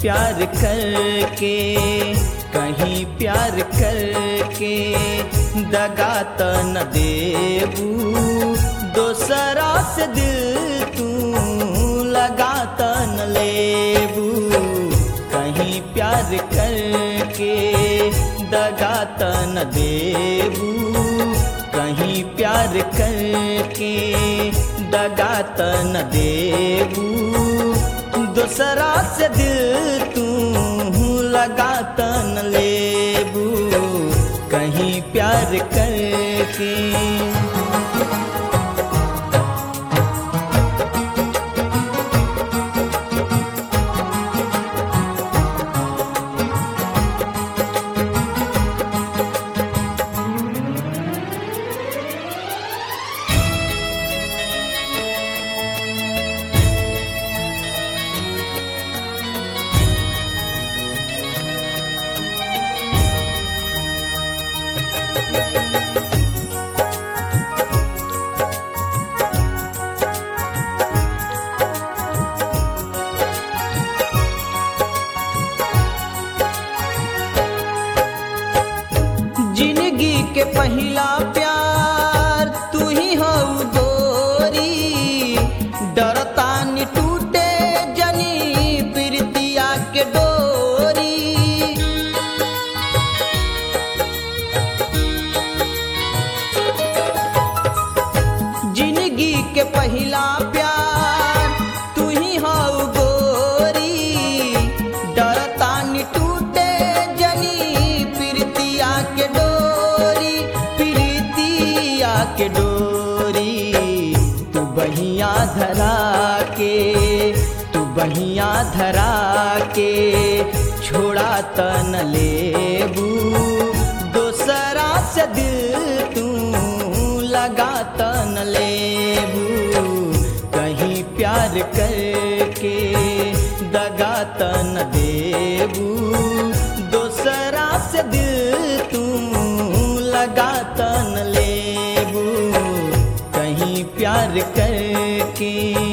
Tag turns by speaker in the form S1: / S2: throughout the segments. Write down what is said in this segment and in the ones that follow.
S1: प्यार करके कहीं प्यार करके दगा त न देबू दोसरा से दिल तू लगा त न लेबू कहीं प्यार करके दगा त न देबू कहीं प्यार करके दगा त न देबू दोसरा से दिल तू लगा त न लेबू कहीं प्यार करके। जिंदगी के पहला प्यार तू ही हो गोरी डरता नि टूटे जनी प्रीतिया के डोरी जिंदगी के पहला प्यार तू ही हो गोरी डरता नि टूटे जनी प्रीतिया के के डोरी तू बहिया धरा के छोड़ा त न लेबू दोसरा से दिल तू लगा त न लेबू कहीं प्यार करके दगा त न देबू दोसरा से दिल तू लगा त न लेबू कहीं प्यार करके।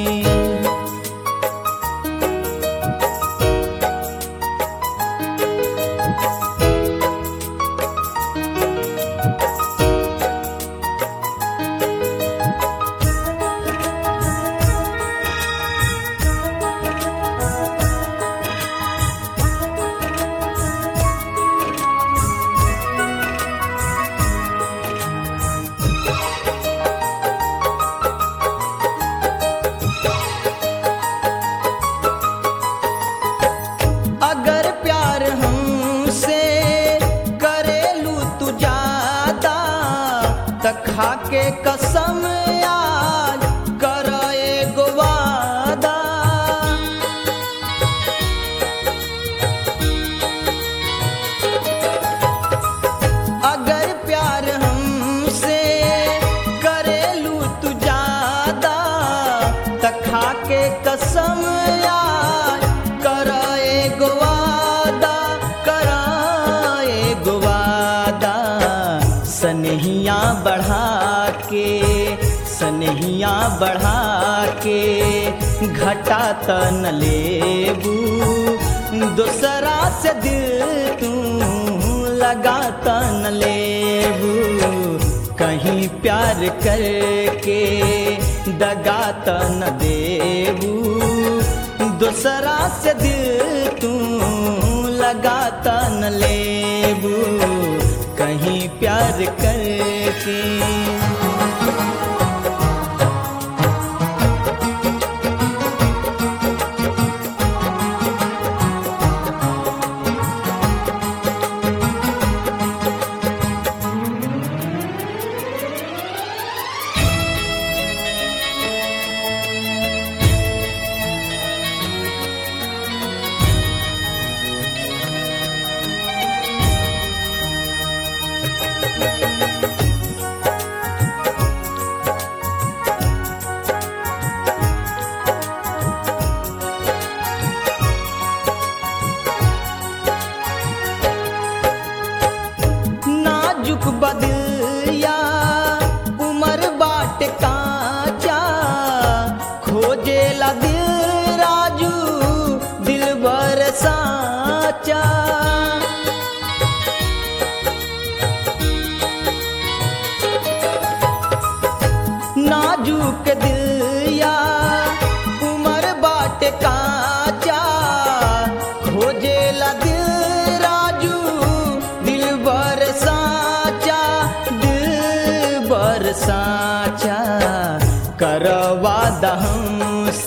S1: अगर प्यार हमसे करेलू तू ज्यादा त खा के कसम याद कर एगो वादा अगर प्यार हमसे करेलू तू ज्यादा त खा के कसम याद कर एगो वादा सनहिया बढ़ा के घटा त न लेबू दोसरा से दिल तू लगा त न लेबू कहीं प्यार करके दगा त न देबू दोसरा से दिल तू लगा त न लेबू कहीं प्यार करके। नाजुक बदिया उमर बाट काचा खोजेला दिल राजू दिल बरसा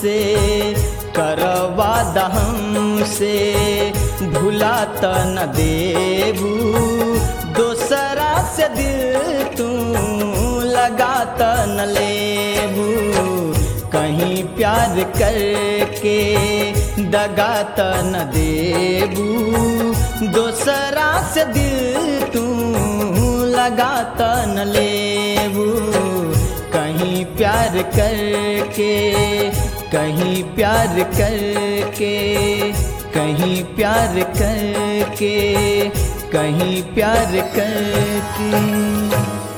S1: से करवा दहम से भुला त न देबू दोसरा से दिल तू लगा त न लेबू कहीं प्यार करके दगा त न देबू दोसरा से दिल तू लगा त न लेबू कहीं प्यार करके कहीं प्यार करके कहीं प्यार करके कहीं प्यार करके